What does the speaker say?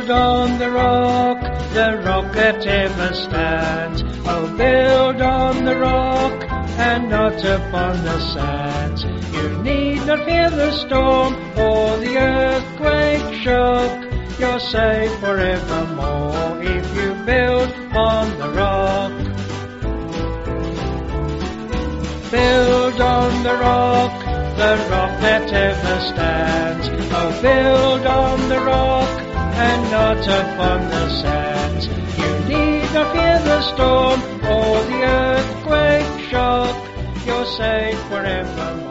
build on the rock that ever stands. Oh, build on the rock and not upon the sands. You need not fear the storm or the earthquake shock. You're safe forevermore if you build on the rock. Build on the rock that ever stands. Oh, build on the rock and not upon the sands. You need not fear the storm or the earthquake shock. You're safe forevermore.